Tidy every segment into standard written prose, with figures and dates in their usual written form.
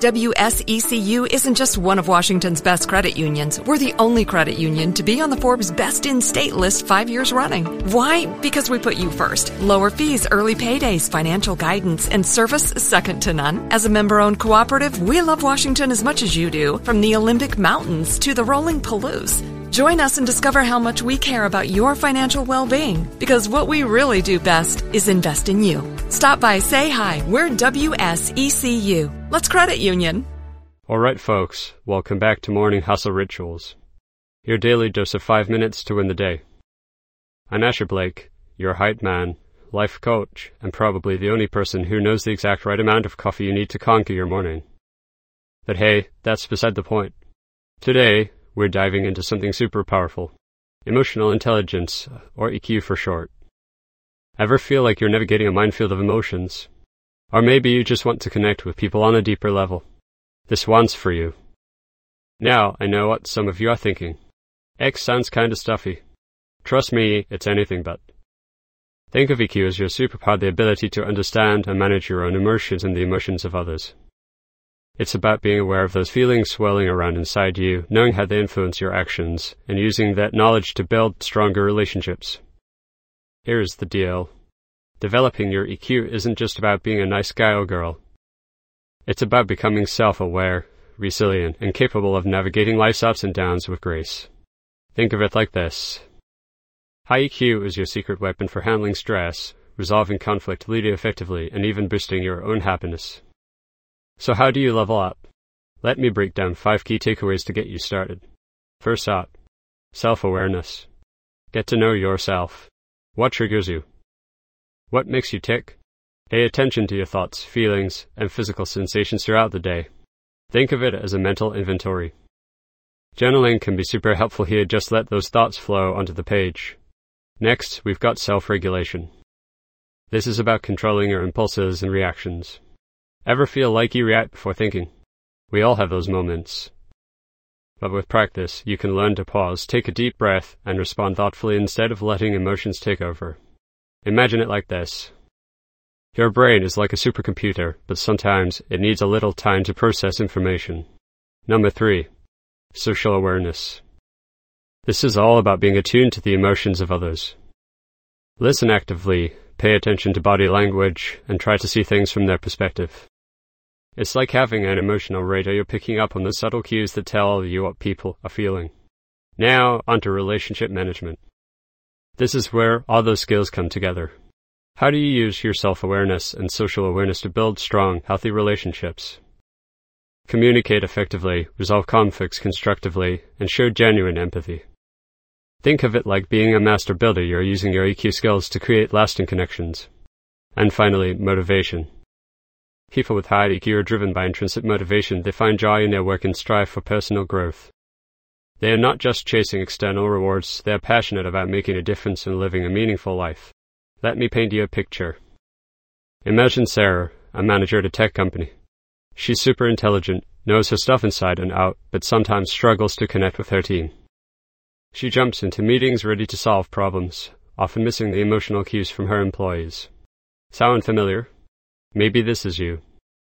WSECU isn't just one of Washington's best credit unions. We're the only credit union to be on the Forbes Best in State list 5 years running. Why? Because we put you first. Lower fees, early paydays, financial guidance, and service second to none. As a member-owned cooperative, we love Washington as much as you do, from the Olympic Mountains to the rolling Palouse. Join us and discover how much we care about your financial well-being, because what we really do best is invest in you. Stop by, say hi. We're WSECU. Let's credit union. All right, folks. Welcome back to Morning Hustle Rituals, your daily dose of 5 minutes to win the day. I'm Asher Blake, your hype man, life coach, and probably the only person who knows the exact right amount of coffee you need to conquer your morning. But hey, that's beside the point. Today, we're diving into something super powerful. Emotional intelligence, or EQ for short. Ever feel like you're navigating a minefield of emotions? Or maybe you just want to connect with people on a deeper level. This one's for you. Now, I know what some of you are thinking. X sounds kinda stuffy. Trust me, it's anything but. Think of EQ as your superpower, the ability to understand and manage your own emotions and the emotions of others. It's about being aware of those feelings swirling around inside you, knowing how they influence your actions, and using that knowledge to build stronger relationships. Here's the deal. Developing your EQ isn't just about being a nice guy or girl. It's about becoming self-aware, resilient, and capable of navigating life's ups and downs with grace. Think of it like this. High EQ is your secret weapon for handling stress, resolving conflict, leading effectively, and even boosting your own happiness. So how do you level up? Let me break down 5 key takeaways to get you started. First up, self-awareness. Get to know yourself. What triggers you? What makes you tick? Pay attention to your thoughts, feelings, and physical sensations throughout the day. Think of it as a mental inventory. Journaling can be super helpful here, just let those thoughts flow onto the page. Next, we've got self-regulation. This is about controlling your impulses and reactions. Ever feel like you react before thinking? We all have those moments. But with practice, you can learn to pause, take a deep breath, and respond thoughtfully instead of letting emotions take over. Imagine it like this. Your brain is like a supercomputer, but sometimes it needs a little time to process information. Number 3, social awareness. This is all about being attuned to the emotions of others. Listen actively, pay attention to body language, and try to see things from their perspective. It's like having an emotional radar. You're picking up on the subtle cues that tell you what people are feeling. Now, onto relationship management. This is where all those skills come together. How do you use your self-awareness and social awareness to build strong, healthy relationships? Communicate effectively, resolve conflicts constructively, and show genuine empathy. Think of it like being a master builder. You're using your EQ skills to create lasting connections. And finally, motivation. People with high EQ are driven by intrinsic motivation. They find joy in their work and strive for personal growth. They are not just chasing external rewards. They are passionate about making a difference and living a meaningful life. Let me paint you a picture. Imagine Sarah, a manager at a tech company. She's super intelligent, knows her stuff inside and out, but sometimes struggles to connect with her team. She jumps into meetings ready to solve problems, often missing the emotional cues from her employees. Sound familiar? Maybe this is you.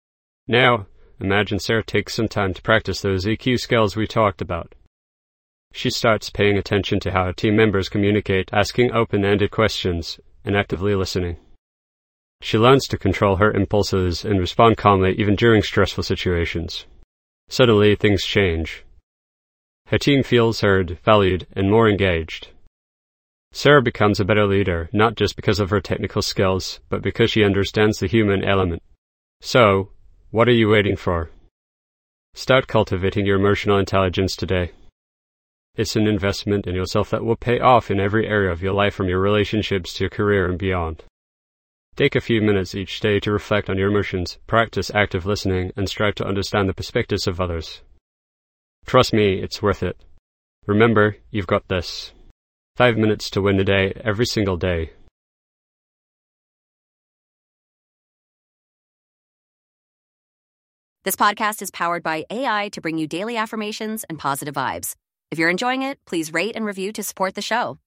Now, imagine Sarah takes some time to practice those EQ skills we talked about. She starts paying attention to how her team members communicate, asking open-ended questions, and actively listening. She learns to control her impulses and respond calmly even during stressful situations. Suddenly, things change. Her team feels heard, valued, and more engaged. Sarah becomes a better leader, not just because of her technical skills, but because she understands the human element. So, what are you waiting for? Start cultivating your emotional intelligence today. It's an investment in yourself that will pay off in every area of your life, from your relationships to your career and beyond. Take a few minutes each day to reflect on your emotions, practice active listening, and strive to understand the perspectives of others. Trust me, it's worth it. Remember, you've got this. 5 minutes to win the day every single day. This podcast is powered by AI to bring you daily affirmations and positive vibes. If you're enjoying it, please rate and review to support the show.